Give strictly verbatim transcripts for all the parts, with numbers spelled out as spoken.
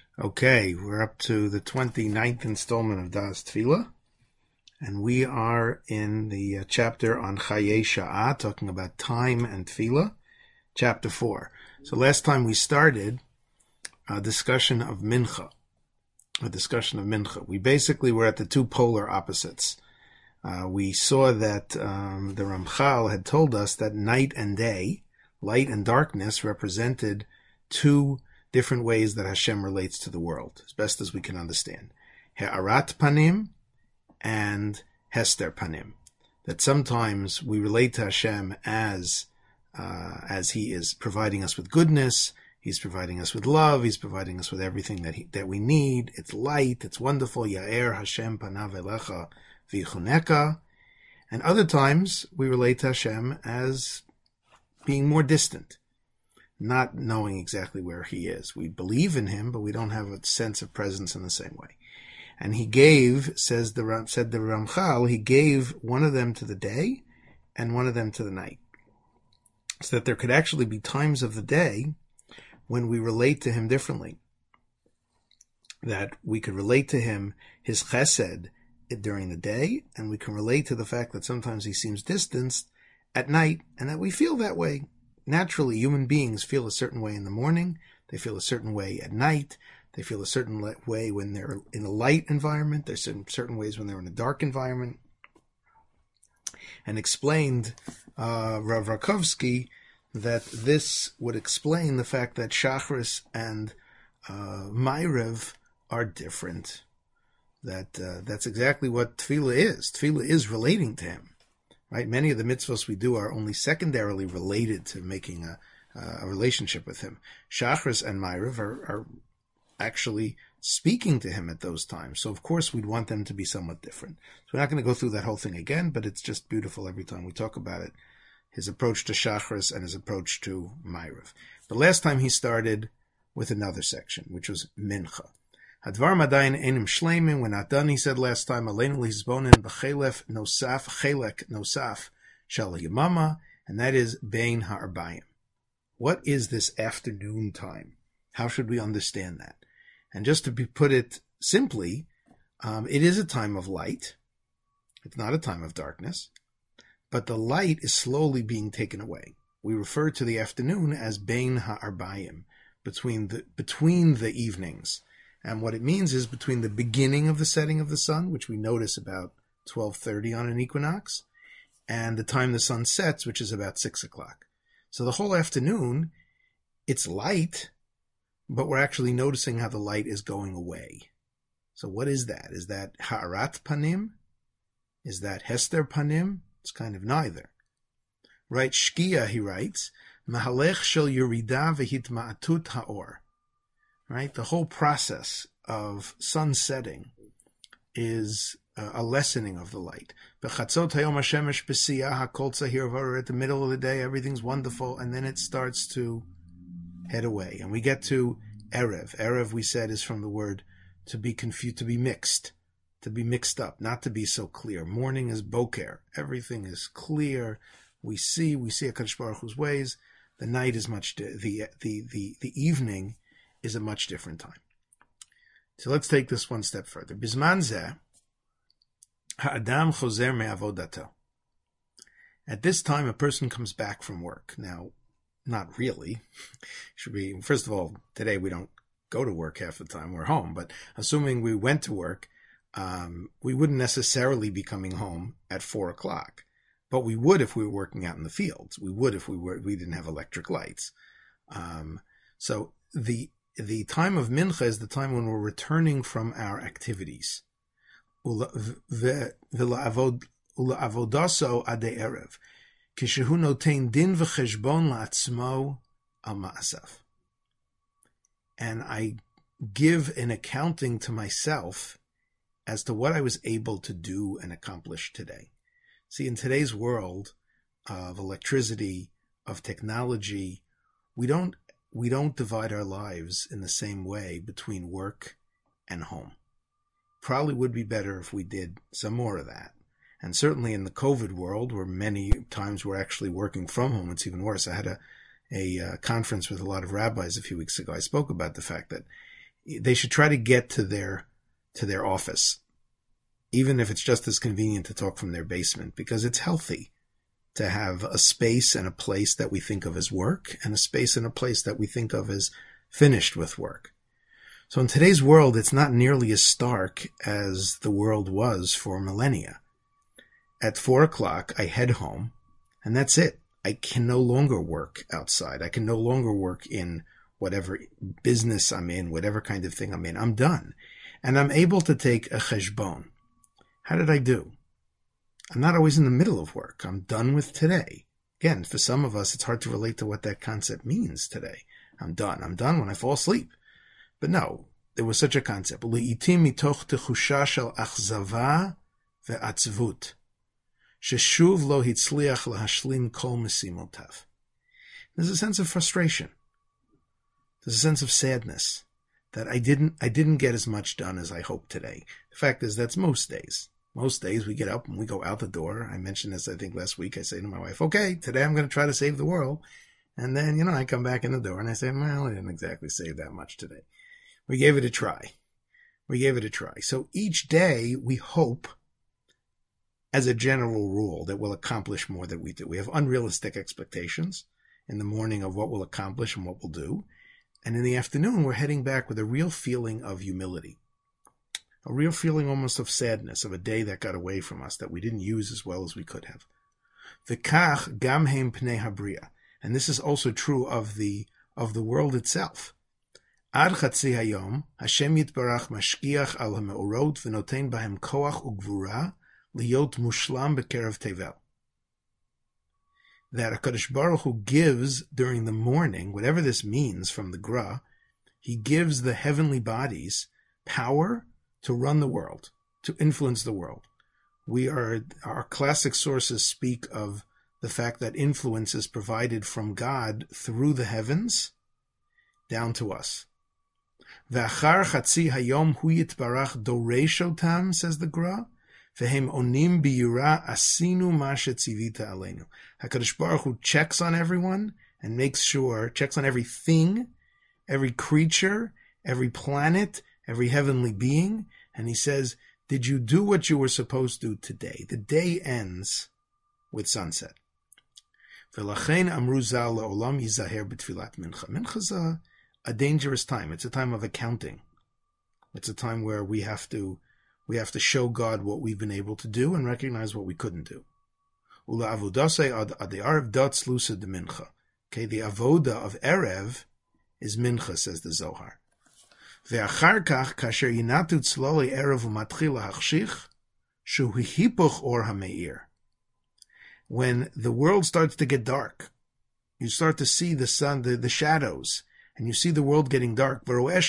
Okay, we're up to the twenty-ninth installment of Das Tefillah, and we are in the uh, chapter on Chayei Sha'ah, talking about time and Tefillah, chapter four. So last time we started a discussion of Mincha, a discussion of Mincha. We basically were at the two polar opposites. Uh, we saw that um, the Ramchal had told us that night and day, light and darkness, represented two different ways that Hashem relates to the world, as best as we can understand. He'arat panim and hester panim. That sometimes we relate to Hashem as uh, as He is providing us with goodness, He's providing us with love, He's providing us with everything that he, that we need. It's light, it's wonderful. Ya'er Hashem panav elecha v'yichuneka. And other times we relate to Hashem as being more distant, not knowing exactly where He is. We believe in Him, but we don't have a sense of presence in the same way. And He gave, says the said the Ramchal, He gave one of them to the day and one of them to the night, so that there could actually be times of the day when we relate to Him differently. That we could relate to Him, His chesed, during the day, and we can relate to the fact that sometimes He seems distanced at night, and that we feel that way. Naturally, human beings feel a certain way in the morning, they feel a certain way at night, they feel a certain way when they're in a light environment, there's certain, certain ways when they're in a dark environment. And explained, uh, Rav Rakovsky, that this would explain the fact that Shachris and uh, Ma'ariv are different. That uh, that's exactly what Tefillah is. Tefillah is relating to Him. Right? Many of the mitzvahs we do are only secondarily related to making a, a relationship with Him. Shachris and Ma'ariv are, are actually speaking to Him at those times. So, of course, we'd want them to be somewhat different. So we're not going to go through that whole thing again, but it's just beautiful every time we talk about it. His approach to Shachris and his approach to Ma'ariv. But last time he started with another section, which was Mincha. Hadvar Madayin Enim Shleimin, we're not done, he said last time, Aleinu Lizbonin B'chelef Nosaf, Chelek Nosaf Shel Yamama, and that is Bein Ha'arbayim. What is this afternoon time? How should we understand that? And just to be, put it simply, um, it is a time of light. It's not a time of darkness. But the light is slowly being taken away. We refer to the afternoon as Bein Ha'arbayim, between the, between the evenings. And what it means is between the beginning of the setting of the sun, which we notice about twelve thirty on an equinox, and the time the sun sets, which is about six o'clock. So the whole afternoon, it's light, but we're actually noticing how the light is going away. So what is that? Is that Ha'arat Panim? Is that Hester Panim? It's kind of neither. Right, Shkia, he writes, Mahalech shel Yerida v'hitma'atut ha'or. Right, the whole process of sun setting is a lessening of the light. B'chatzot hayom hashemesh b'siyah hakol tzahir v'or. At the middle of the day, everything's wonderful, and then it starts to head away. And we get to Erev. Erev, we said, is from the word to be confused, to be mixed, to be mixed up, not to be so clear. Morning is boker. Everything is clear. We see, we see HaKadosh Baruch Hu's ways. The night is much, di- the, the, the, the evening is a much different time. So let's take this one step further. Bizman zeh, ha'adam chozer me'avodato. At this time, a person comes back from work. Now, not really. Should be, first of all, today we don't go to work half the time. We're home. But assuming we went to work, um, we wouldn't necessarily be coming home at four o'clock. But we would if we were working out in the fields. We would if we were we didn't have electric lights. Um, so the The time of Mincha is the time when we're returning from our activities. Ula'avodaso ade erev, kishehu notein din v'cheshbon la'atzmo al ma'asav. And I give an accounting to myself as to what I was able to do and accomplish today. See, in today's world of electricity, of technology, we don't We don't divide our lives in the same way between work and home. Probably would be better if we did some more of that. And certainly in the COVID world, where many times we're actually working from home, it's even worse. I had a, a uh, conference with a lot of rabbis a few weeks ago. I spoke about the fact that they should try to get to their to their office, even if it's just as convenient to talk from their basement, because it's healthy to have a space and a place that we think of as work, and a space and a place that we think of as finished with work. So in today's world, it's not nearly as stark as the world was for millennia. At four o'clock, I head home, and that's it. I can no longer work outside. I can no longer work in whatever business I'm in, whatever kind of thing I'm in. I'm done. And I'm able to take a cheshbon. How did I do? I'm not always in the middle of work. I'm done with today. Again, for some of us, it's hard to relate to what that concept means today. I'm done. I'm done when I fall asleep. But no, there was such a concept. Le'itim mitoch techusha shel achzava ve'atzvut. Sheshuv lo hitzliach lahashlim kol mesimotav. There's a sense of frustration. There's a sense of sadness that I didn't I didn't get as much done as I hoped today. The fact is, that's most days. Most days we get up and we go out the door. I mentioned this, I think, last week. I say to my wife, okay, today I'm going to try to save the world. And then, you know, I come back in the door and I say, well, I didn't exactly save that much today. We gave it a try. We gave it a try. So each day we hope, as a general rule, that we'll accomplish more than we do. We have unrealistic expectations in the morning of what we'll accomplish and what we'll do. And in the afternoon, we're heading back with a real feeling of humility, a real feeling almost of sadness of a day that got away from us, that we didn't use as well as we could have. V'kach gam heim pnei habriya. And this is also true of the of the world itself. Ad chatzi hayom, Hashem yitbarach mashkiach al hameorot v'noten bahem koach ugvura liot mushlam b'kerev tevel. That HaKadosh Baruch Hu gives during the morning, whatever this means from the Gra, he gives the heavenly bodies power to run the world, to influence the world. We are, our classic sources speak of the fact that influence is provided from God through the heavens down to us. V'achar chatzi hayom hu yitbarach doreshotam, says the Gra. V'hem onim biyura asinu ma shetzivita aleinu. HaKadosh Baruch Hu checks on everyone and makes sure, checks on everything, every creature, every planet, every heavenly being, and he says, did you do what you were supposed to today? The day ends with sunset. V'lachein amru zal le'olam yizaher b'tfilat mincha. Mincha is a, a dangerous time. It's a time of accounting. It's a time where we have to we have to show God what we've been able to do and recognize what we couldn't do. Ula avodasei ad ad erev datz lusa de mincha. Okay, the avoda of erev is mincha, says the Zohar. Ve'achar kach kasher yinatu tzloli erev u'matchil hachshich shu hipuch or hameir. When the world starts to get dark, you start to see the sun, the, the shadows, and you see the world getting dark.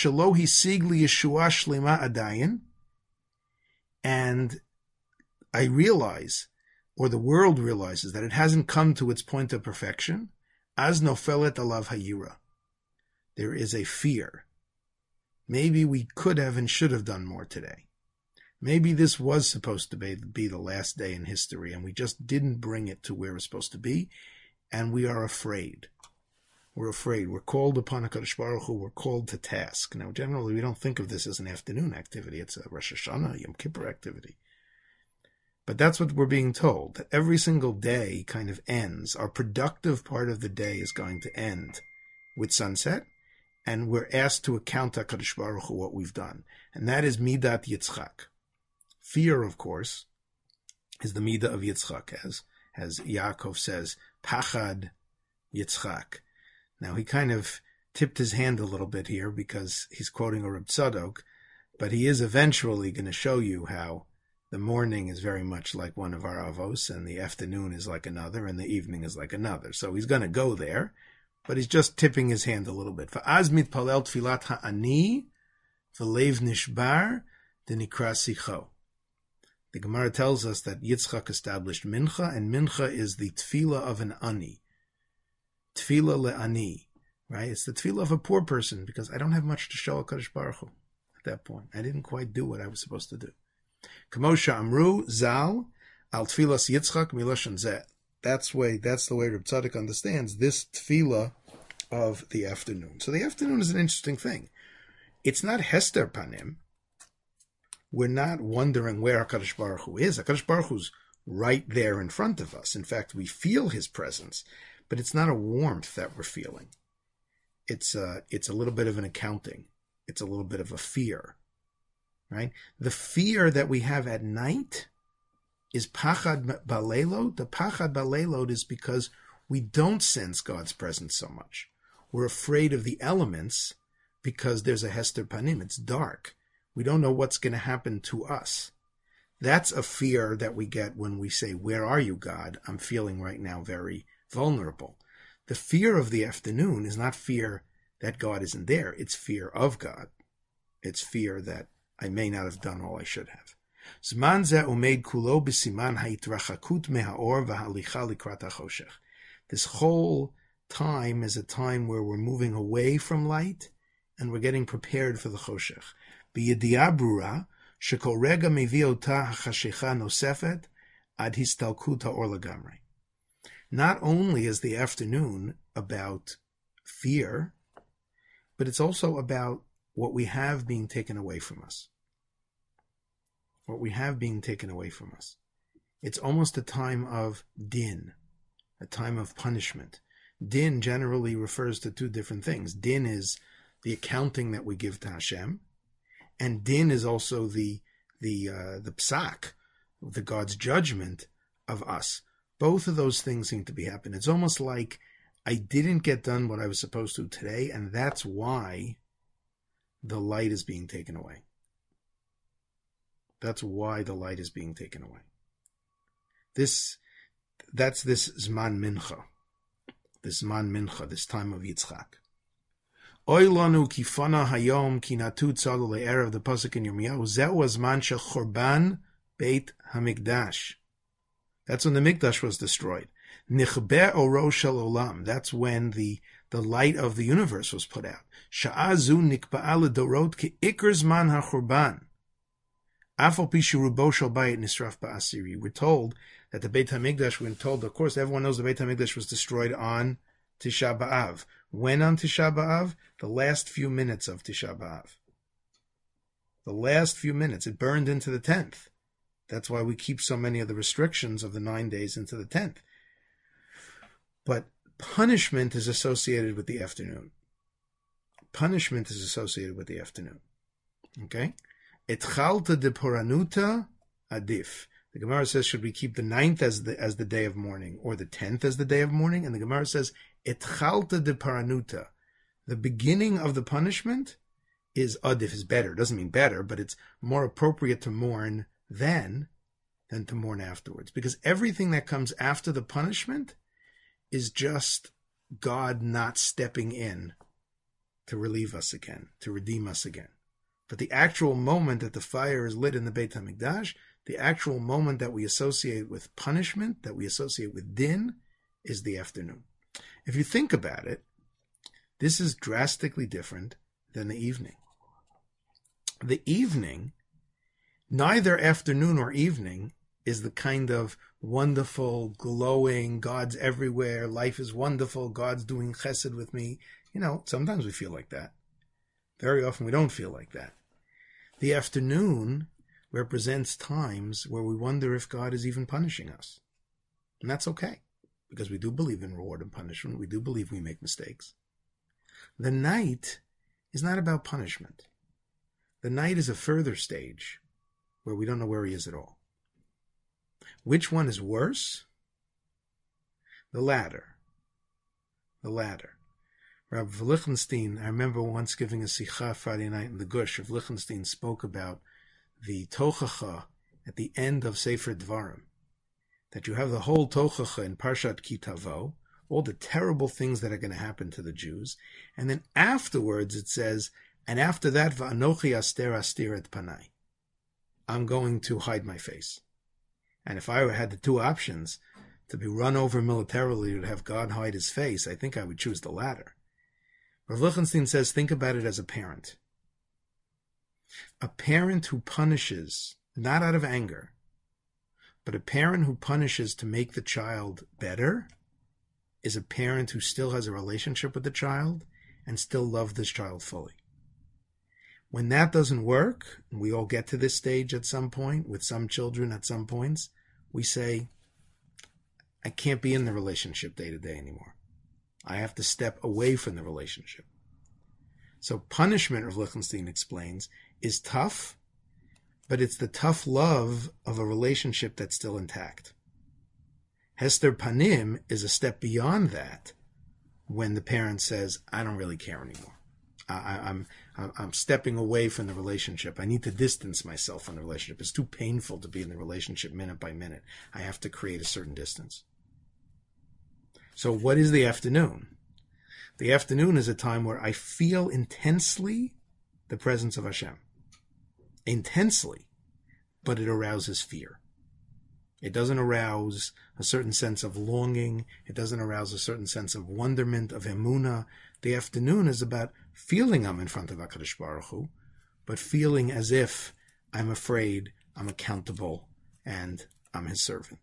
And I realize, or the world realizes, that it hasn't come to its point of perfection. Az nofelet alav hayira. There is a fear. Maybe we could have and should have done more today. Maybe this was supposed to be, be the last day in history, and we just didn't bring it to where it's supposed to be, and we are afraid. We're afraid. We're called upon HaKadosh Baruch Hu. We're called to task. Now, generally, we don't think of this as an afternoon activity. It's a Rosh Hashanah, Yom Kippur activity. But that's what we're being told, that every single day kind of ends. Our productive part of the day is going to end with sunset, and we're asked to account to HaKadosh Baruch Hu what we've done. And that is Midat Yitzchak. Fear, of course, is the Midah of Yitzchak, as, as Yaakov says, Pachad Yitzchak. Now, he kind of tipped his hand a little bit here because he's quoting a Reb Tzadok, but he is eventually going to show you how the morning is very much like one of our avos, and the afternoon is like another, and the evening is like another. So he's going to go there, but he's just tipping his hand a little bit. V'az mitpalel tfilat ha'ani v'lev nishbar denikra sicho. The Gemara tells us that Yitzchak established Mincha, and Mincha is the tefillah of an ani. Tefillah le'ani, right? It's the tefillah of a poor person, because I don't have much to show HaKadosh Baruch Hu at that point. I didn't quite do what I was supposed to do. Kamosha Amru, Zal, Al Tfilas Yitzchak, Miloshan Zeh. That's way, that's the way Reb Tzadok understands this tefillah of the afternoon. So the afternoon is an interesting thing. It's not Hester Panim. We're not wondering where HaKadosh Baruch Hu is. HaKadosh Baruch Hu's right there in front of us. In fact, we feel his presence, but it's not a warmth that we're feeling. It's a, it's a little bit of an accounting. It's a little bit of a fear, right? The fear that we have at night is Pachad Balelot. The Pachad Balelot is because we don't sense God's presence so much. We're afraid of the elements because there's a Hester Panim. It's dark. We don't know what's going to happen to us. That's a fear that we get when we say, where are you, God? I'm feeling right now very vulnerable. The fear of the afternoon is not fear that God isn't there. It's fear of God. It's fear that I may not have done all I should have. Zman ze umeid kulo b'siman ha'yitrachakut me'ha'or v'halicha likrat ha'choshech. This whole time is a time where we're moving away from light and we're getting prepared for the choshech. B'yediah brura shekol rega mevi ota ha'chashecha nosefet ad histalkut ha'or lagamrei. Not only is the afternoon about fear, but it's also about what we have being taken away from us. What we have being taken away from us. It's almost a time of din, a time of punishment. Din generally refers to two different things. Din is the accounting that we give to Hashem, and din is also the the uh, the psak, the God's judgment of us. Both of those things seem to be happening. It's almost like I didn't get done what I was supposed to today, and that's why the light is being taken away. That's why the light is being taken away. This, that's this Zman Mincha. This Zman Mincha, this time of Yitzchak. Oy lanu kifana hayom ki natu tzadu le'erev, the pasuk in Yirmiyahu, zeh was man shel chorban beit hamikdash. That's when the Mikdash was destroyed. Nichbe oro shel olam. That's when the, the light of the universe was put out. Sha'azu nikba'a ledorot ki ikr zman ha'chorban. Afal pishu rubo shel bayit nisraf ba'asiri. We're told that the Beit HaMikdash, we're told, of course, everyone knows the Beit HaMikdash was destroyed on Tisha B'Av. When on Tisha B'Av? The last few minutes of Tisha B'Av. The last few minutes. It burned into the tenth. That's why we keep so many of the restrictions of the nine days into the tenth. But punishment is associated with the afternoon. Punishment is associated with the afternoon. Okay? Etchalta de poranuta adif. The Gemara says, should we keep the ninth as the as the day of mourning, or the tenth as the day of mourning? And the Gemara says, etchalta de paranuta. The beginning of the punishment is adif, is better. It doesn't mean better, but it's more appropriate to mourn then than to mourn afterwards. Because everything that comes after the punishment is just God not stepping in to relieve us again, to redeem us again. But the actual moment that the fire is lit in the Beit HaMikdash, the actual moment that we associate with punishment, that we associate with din, is the afternoon. If you think about it, this is drastically different than the evening. The evening, neither afternoon or evening, is the kind of wonderful, glowing, God's everywhere, life is wonderful, God's doing chesed with me. You know, sometimes we feel like that. Very often we don't feel like that. The afternoon represents times where we wonder if God is even punishing us. And that's okay, because we do believe in reward and punishment. We do believe we make mistakes. The night is not about punishment. The night is a further stage where we don't know where he is at all. Which one is worse? The latter. The latter. Rabbi Lichtenstein, I remember once giving a sikha Friday night in the Gush, Rav Lichtenstein spoke about the tochacha at the end of Sefer Dvarim, that you have the whole tochacha in Parshat Ki Tavo, all the terrible things that are going to happen to the Jews, and then afterwards it says, and after that, Va'anochi aster astir et panai, I'm going to hide my face. And if I had the two options, to be run over militarily or to have God hide his face, I think I would choose the latter. Rav Lichtenstein says, think about it as a parent. A parent who punishes, not out of anger, but a parent who punishes to make the child better is a parent who still has a relationship with the child and still loves this child fully. When that doesn't work, and we all get to this stage at some point, with some children at some points, we say, I can't be in the relationship day to day anymore. I have to step away from the relationship. So punishment, Rav Lichtenstein explains, is tough, but it's the tough love of a relationship that's still intact. Hester Panim is a step beyond that when the parent says, I don't really care anymore. I, I'm, I'm stepping away from the relationship. I need to distance myself from the relationship. It's too painful to be in the relationship minute by minute. I have to create a certain distance. So what is the afternoon? The afternoon is a time where I feel intensely the presence of Hashem. Intensely, but it arouses fear. It doesn't arouse a certain sense of longing. It doesn't arouse a certain sense of wonderment, of emunah. The afternoon is about feeling I'm in front of HaKadosh Baruch Hu, but feeling as if I'm afraid, I'm accountable, and I'm his servant.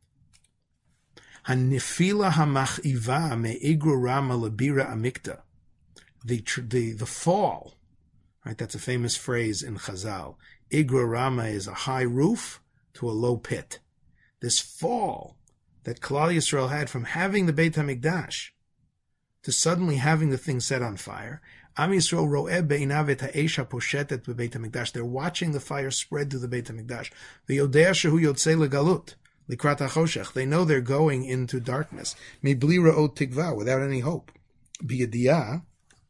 Hanifila hamachiva me'egro rama labira amikta. The, the, the fall, right? That's a famous phrase in Chazal. Igro Rama is a high roof to a low pit. This fall that Klal Yisrael had from having the Beit HaMikdash to suddenly having the thing set on fire. Am Yisrael ro'eh be'inav et ha'esha poshetet be'Beit HaMikdash. They're watching the fire spread to the Beit HaMikdash. V'yodea shehu yotzei legalut likrat ha'choshech. They know they're going into darkness. Mibli ra'ot tikva, without any hope. B'yediyah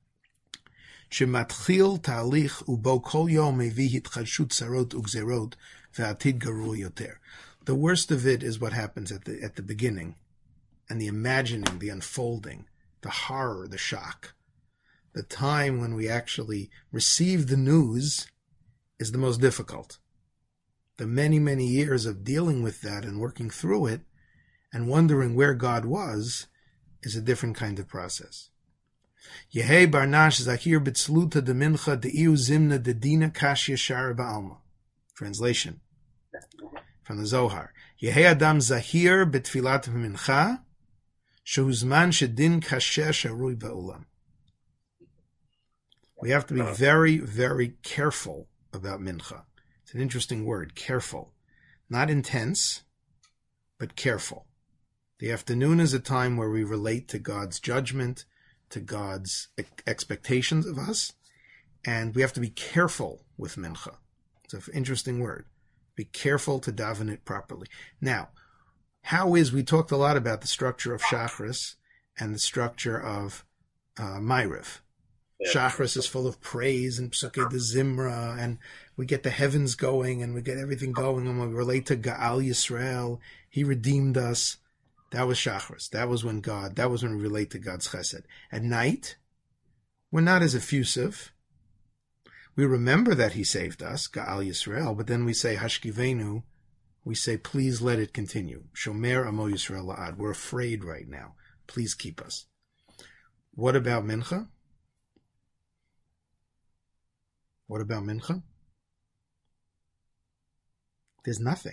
shematchil ta'alich ubo kol yom mevi hitchadshut sarot ugzerot ve'atid garur yoter. The worst of it is what happens at the at the beginning, and the imagining, the unfolding, the horror, the shock. The time when we actually receive the news is the most difficult. The many, many years of dealing with that and working through it and wondering where God was is a different kind of process. Yehei barnash zahir b'tzluta de mincha de'iu zimna de dina kash yashar ba'alma. Translation from the Zohar. Yehei adam zahir b'tfilat mincha shehuzman shedin kasher sharui ba'olam. We have to be very, very careful about mincha. It's an interesting word, careful. Not intense, but careful. The afternoon is a time where we relate to God's judgment, to God's expectations of us, and we have to be careful with mincha. It's an interesting word. Be careful to daven it properly. Now, how is, we talked a lot about the structure of Shachris and the structure of uh, Ma'ariv. Yeah. Shachris is full of praise and Psukei de Zimra, and we get the heavens going, and we get everything going, and we relate to Ga'al Yisrael. He redeemed us. That was Shachris. That was when God, that was when we relate to God's chesed. At night, we're not as effusive. We remember that he saved us, Ga'al Yisrael, but then we say, Hashkivenu, we say, please let it continue. Shomer Amo Yisrael La'ad. We're afraid right now. Please keep us. What about Mincha? What about Mincha? There's nothing.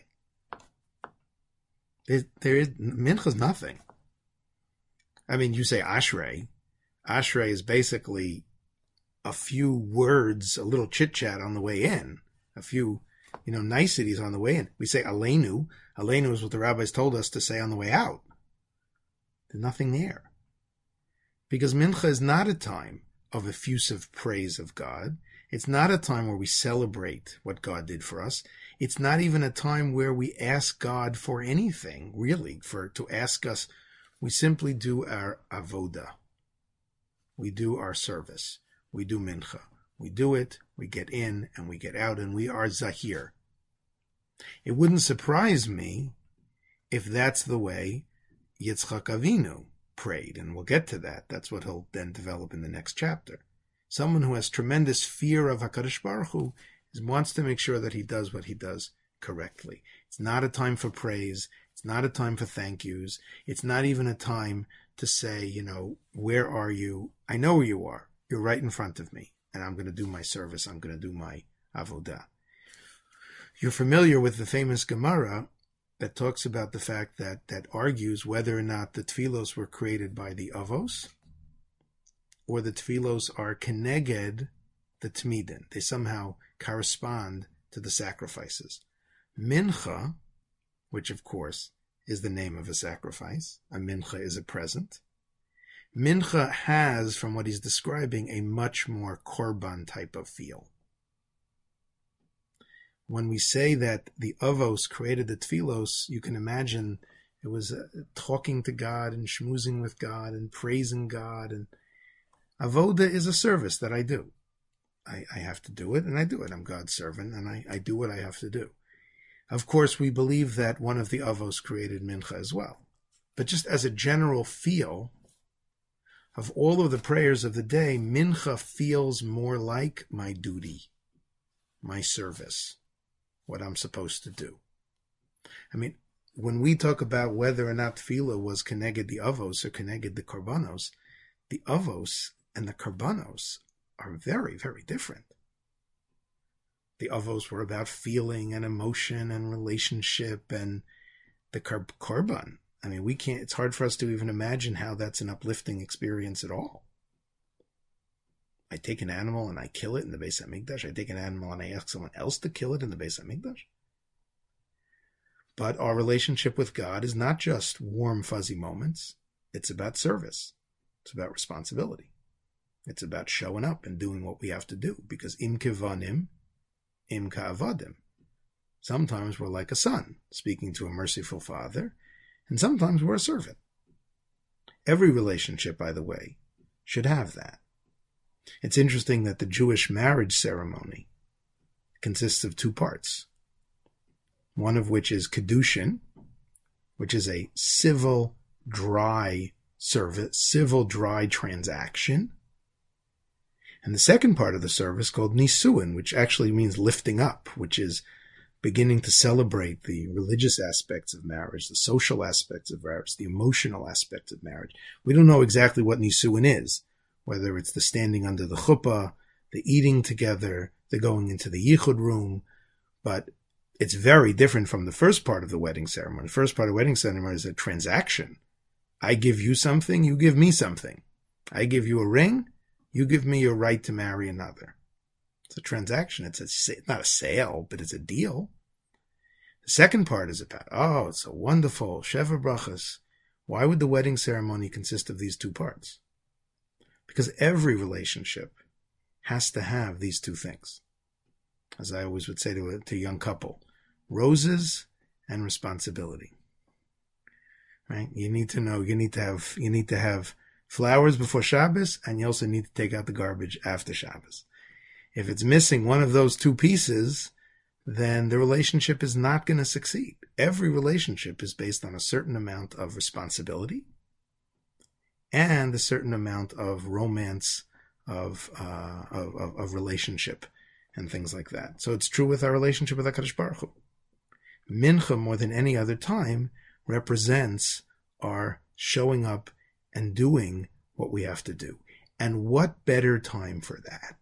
There, there is, Mincha's nothing. I mean, you say Ashrei. Ashrei is basically a few words, a little chit-chat on the way in, a few, you know, niceties on the way in. We say Aleinu. Aleinu is what the rabbis told us to say on the way out. There's nothing there. Because Mincha is not a time of effusive praise of God. It's not a time where we celebrate what God did for us. It's not even a time where we ask God for anything, really, for to ask us. We simply do our avoda. We do our service. We do mincha. We do it, we get in, and we get out, and we are zahir. It wouldn't surprise me if that's the way Yitzchak Avinu prayed, and we'll get to that. That's what he'll then develop in the next chapter. Someone who has tremendous fear of HaKadosh Baruch Hu wants to make sure that he does what he does correctly. It's not a time for praise. It's not a time for thank yous. It's not even a time to say, you know, where are you? I know where you are. You're right in front of me, and I'm going to do my service. I'm going to do my avodah. You're familiar with the famous Gemara that talks about the fact that, that argues whether or not the tefillos were created by the avos, or the tefillos are keneged the Tmidin. They somehow correspond to the sacrifices. Mincha, which of course is the name of a sacrifice. A mincha is a present. Mincha has, from what he's describing, a much more korban type of feel. When we say that the Avos created the Tfilos, you can imagine it was uh, talking to God and schmoozing with God and praising God. And Avoda is a service that I do. I, I have to do it, and I do it. I'm God's servant, and I, I do what I have to do. Of course, we believe that one of the Avos created Mincha as well. But just as a general feel of all of the prayers of the day, Mincha feels more like my duty, my service, what I'm supposed to do. I mean, when we talk about whether or not Tefillah was Keneged the Avos or Keneged the Korbanos, the Avos and the Korbanos are very, very different. The Avos were about feeling and emotion and relationship, and the kor- Korban. I mean, we can't, it's hard for us to even imagine how that's an uplifting experience at all. I take an animal and I kill it in the Beis HaMikdash. I take an animal and I ask someone else to kill it in the Beis HaMikdash. But our relationship with God is not just warm, fuzzy moments. It's about service. It's about responsibility. It's about showing up and doing what we have to do. Because im kevanim, im ka'avadim. Sometimes we're like a son, speaking to a merciful father, and sometimes we're a servant. Every relationship, by the way, should have that. It's interesting that the Jewish marriage ceremony consists of two parts. One of which is Kedushin, which is a civil, dry service, civil, dry transaction. And the second part of the service called Nisuin, which actually means lifting up, which is beginning to celebrate the religious aspects of marriage, the social aspects of marriage, the emotional aspects of marriage. We don't know exactly what Nisuin is, whether it's the standing under the chuppah, the eating together, the going into the yichud room, but it's very different from the first part of the wedding ceremony. The first part of the wedding ceremony is a transaction. I give you something, you give me something. I give you a ring, you give me your right to marry another. It's a transaction. It's a, not a sale, but it's a deal. The second part is about, oh, it's a wonderful Sheva Brachas. Why would the wedding ceremony consist of these two parts? Because every relationship has to have these two things. As I always would say to a, to a young couple, roses and responsibility. Right? You need to know, you need to have, you need to have flowers before Shabbos, and you also need to take out the garbage after Shabbos. If it's missing one of those two pieces, then the relationship is not going to succeed. Every relationship is based on a certain amount of responsibility and a certain amount of romance, of, uh, of, of, of relationship, and things like that. So it's true with our relationship with HaKadosh Baruch Hu. Mincha, more than any other time, represents our showing up and doing what we have to do. And what better time for that?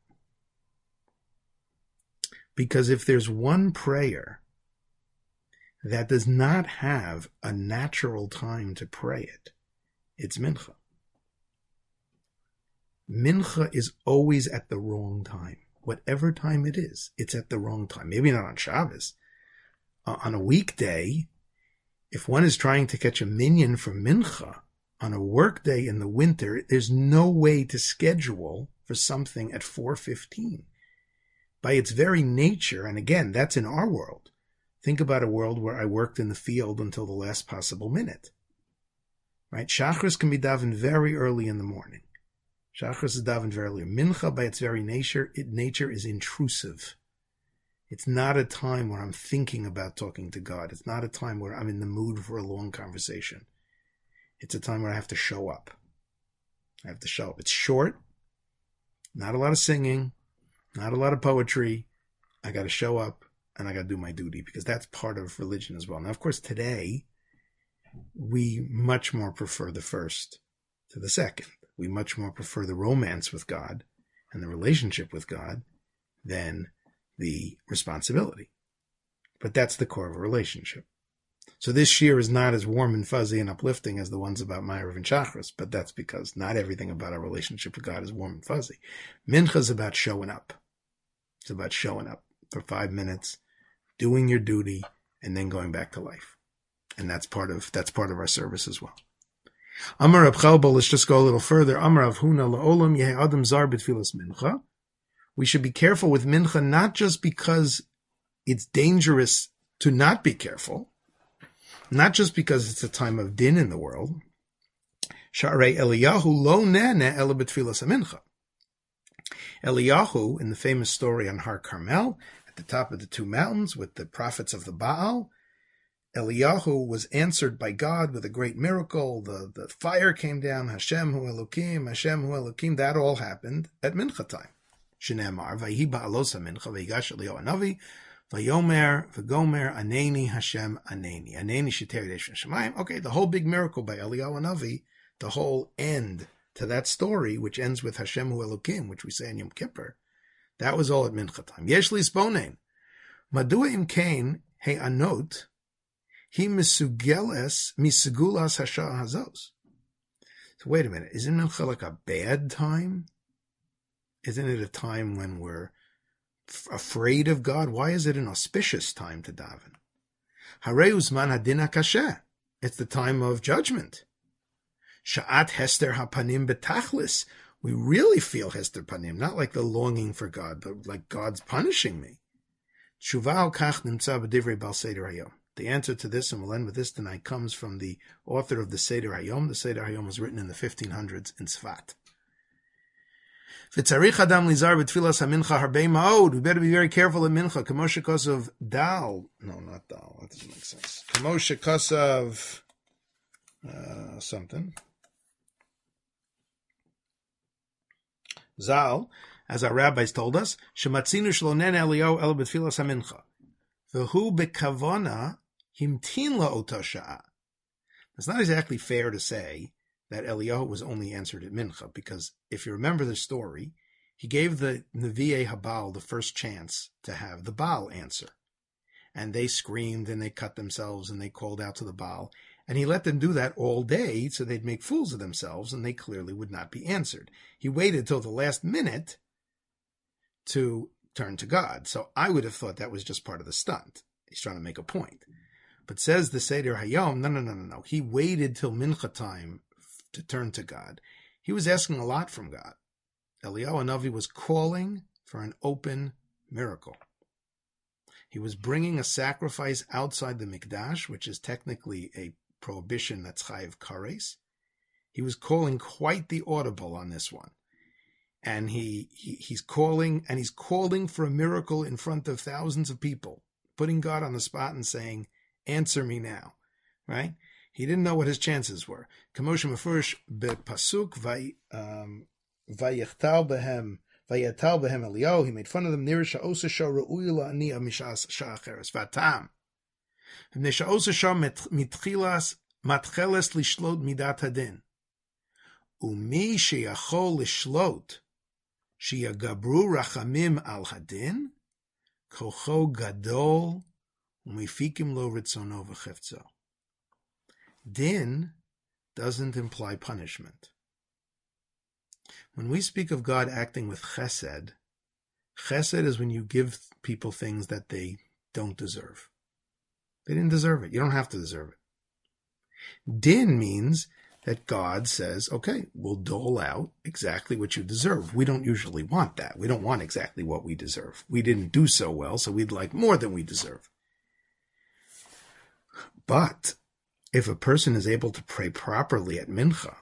Because if there's one prayer that does not have a natural time to pray it, it's Mincha. Mincha is always at the wrong time. Whatever time it is, it's at the wrong time. Maybe not on Shabbos. Uh, on a weekday, if one is trying to catch a minyan for Mincha, on a work day in the winter, there's no way to schedule for something at four fifteen. By its very nature, and again, that's in our world. Think about a world where I worked in the field until the last possible minute. Right? Shachris can be davened very early in the morning. Shachris is davened very early. Mincha, by its very nature, it, nature is intrusive. It's not a time where I'm thinking about talking to God. It's not a time where I'm in the mood for a long conversation. It's a time where I have to show up. I have to show up. It's short, not a lot of singing, not a lot of poetry. I got to show up and I got to do my duty, because that's part of religion as well. Now, of course, today, we much more prefer the first to the second. We much more prefer the romance with God and the relationship with God than the responsibility. But that's the core of a relationship. So this year is not as warm and fuzzy and uplifting as the ones about Ma'ariv and Shachris, but that's because not everything about our relationship with God is warm and fuzzy. Mincha is about showing up. It's about showing up for five minutes, doing your duty, and then going back to life. And that's part of that's part of our service as well. Amar Rav Chelba, let's just go a little further. Amar Rav Huna la'olam yehi adam zar b'tfilas mincha. We should be careful with mincha, not just because it's dangerous to not be careful, not just because it's a time of din in the world. Sha'arei Eliyahu lo nene ela b'tfilas mincha. Eliyahu, in the famous story on Har Carmel, at the top of the two mountains with the prophets of the Baal, Eliyahu was answered by God with a great miracle. The, the fire came down. Hashem hu Elokim, Hashem hu Elokim. That all happened at mincha time. Shneimar, vayhi ba'alos mincha vaygash Eliyahu hanavi, vayomer v'gomer aneni Hashem aneni. Aneni sheteri deshin shemayim. Okay, the whole big miracle by Eliyahu hanavi, the whole end to that story, which ends with Hashem hu Elokim, which we say in Yom Kippur, that was all at mincha time. Yesh li sponein. Madua im kain he anot, he misugeles misugulas hasha hazos. So wait a minute, isn't mincha like a bad time? Isn't it a time when we're f- afraid of God? Why is it an auspicious time to daven? Harei uzman hadin hakasheh. It's the time of judgment. Sha'at hester hapanim betachlis. We really feel hester panim, not like the longing for God, but like God's punishing me. Tshuva al kach nimtza b'divrei Bal Seder Hayom. The answer to this, and we'll end with this tonight, comes from the author of the Seder Hayom. The Seder Hayom was written in the fifteen hundreds in Tzfat. V'tzarich adam lizar b'tfilas hamincha harbei ma'od. We better be very careful at mincha. Kamosha kosav dal. No, not dal. That doesn't make sense. Kamosha kosav uh, something. Zal, as our rabbis told us, shematzinu shlonen Eliyahu el b'tfilas hamincha. V'hu bekavona himtin la'ota sha'a. It's not exactly fair to say that Eliyahu was only answered at mincha, because if you remember the story, he gave the Nevi'ei Habal the first chance to have the Baal answer. And they screamed and they cut themselves and they called out to the Baal. And he let them do that all day so they'd make fools of themselves and they clearly would not be answered. He waited till the last minute to turn to God. So I would have thought that was just part of the stunt. He's trying to make a point. But says the Seder Hayom, no, no, no, no, no. He waited till mincha time to turn to God. He was asking a lot from God. Eliyahu Hanavi was calling for an open miracle. He was bringing a sacrifice outside the Mikdash, which is technically a prohibition that's chayiv kares. He was calling quite the audible on this one. And he, he he's calling, and he's calling for a miracle in front of thousands of people, putting God on the spot and saying, answer me now, right? He didn't know what his chances were. Kamosha mefurish bepasuk vayichtal behem vayatal behem Eliyahu. He made fun of them. Nirisha osa shah re'uyla ani amishas shacheres vatam. V'nesha osa shah mitchilas matcheles lishlot midat hadin. Umi sheyachol lishlot sheyagabru rachamim al hadin kocho gadol umifikim lo ritzono v'chefzo. Din doesn't imply punishment. When we speak of God acting with chesed, chesed is when you give people things that they don't deserve. They didn't deserve it. You don't have to deserve it. Din means that God says, okay, we'll dole out exactly what you deserve. We don't usually want that. We don't want exactly what we deserve. We didn't do so well, so we'd like more than we deserve. But if a person is able to pray properly at mincha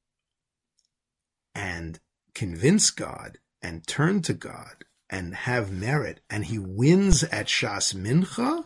and convince God and turn to God and have merit, and he wins at Shas Mincha,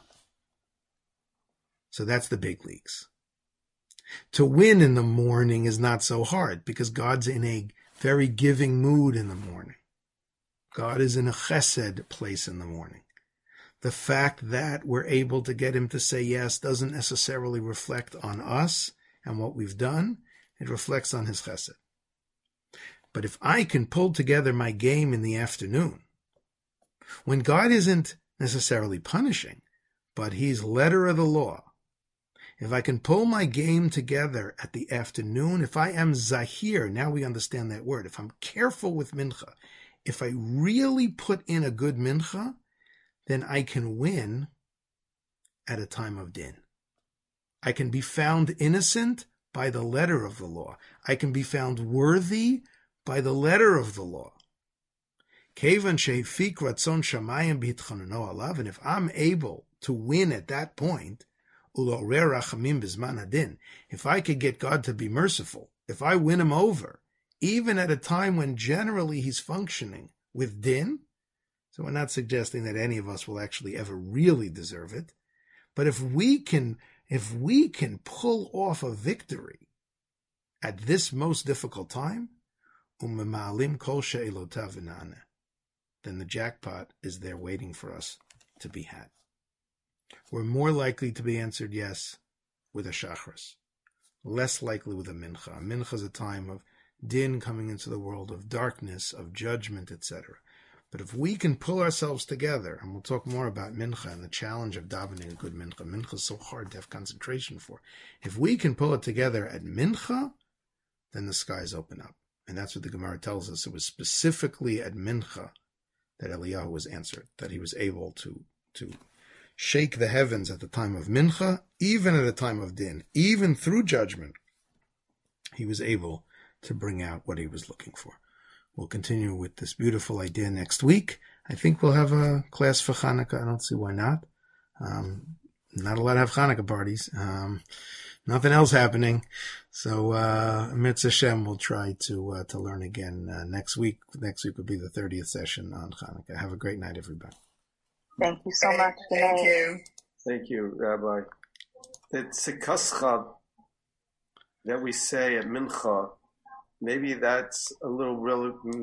so that's the big leagues. To win in the morning is not so hard because God's in a very giving mood in the morning. God is in a chesed place in the morning. The fact that we're able to get him to say yes doesn't necessarily reflect on us and what we've done. It reflects on his chesed. But if I can pull together my game in the afternoon, when God isn't necessarily punishing, but he's letter of the law, if I can pull my game together at the afternoon, if I am zahir, now we understand that word, if I'm careful with mincha, if I really put in a good mincha, then I can win at a time of din. I can be found innocent by the letter of the law. I can be found worthy by the letter of the law. And if I'm able to win at that point, if I could get God to be merciful, if I win him over, even at a time when generally he's functioning with din, so we're not suggesting that any of us will actually ever really deserve it, but if we can, if we can pull off a victory at this most difficult time, then the jackpot is there waiting for us to be had. We're more likely to be answered yes with a shachris, less likely with a mincha. A mincha is a time of din coming into the world, of darkness, of judgment, et cetera. But if we can pull ourselves together, and we'll talk more about mincha and the challenge of davening a good mincha. Mincha is so hard to have concentration for. If we can pull it together at mincha, then the skies open up. And that's what the Gemara tells us. It was specifically at mincha that Eliyahu was answered, that he was able to, to shake the heavens at the time of mincha, even at a time of din, even through judgment. He was able to bring out what he was looking for. We'll continue with this beautiful idea next week. I think we'll have a class for Hanukkah. I don't see why not. Um, not allowed to have Hanukkah parties. Um, nothing else happening. So, uh, Mitzvah Hashem will try to, uh, to learn again, uh, next week. Next week will be the thirtieth session on Hanukkah. Have a great night, everybody. Thank you so much. Good Thank night. you. Thank you, Rabbi. The tzikascha that we say at Mincha, maybe that's a little relevant.